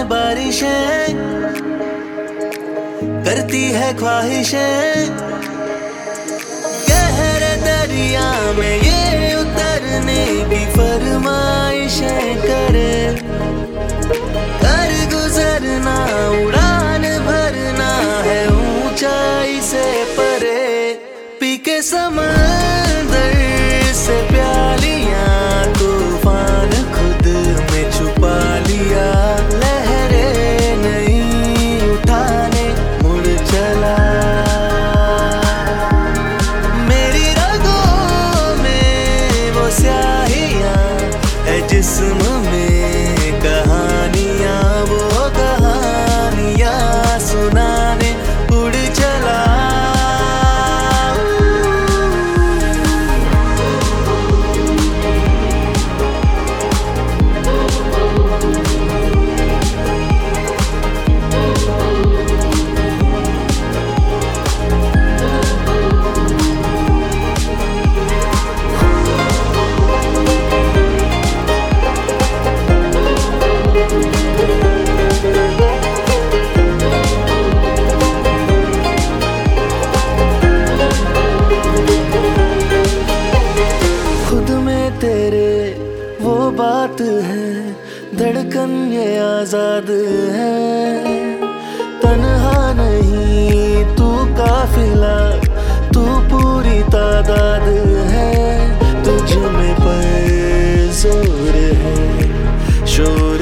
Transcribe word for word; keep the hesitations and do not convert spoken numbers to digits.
बारिशें, करती है ख्वाहिशें। गहरे दरिया में ये उतरने की फरमाइशें करे, कर गुजरना उड़ान भरना है ऊंचाई से परे। पी के समंदर से प्यालियां तूफान खुद में छुपा लिया, लहरें नहीं उठाने मुड़ चला। मेरी रगों में वो स्याहियां है, जिस्म में कहानियां, वो कहानियां सुनाने उड़ चला। तेरे वो बात है, धड़कन ये आजाद है। तन्हा नहीं तू काफिला, तू पूरी तादाद है। तुझ में पर जोर है, शोर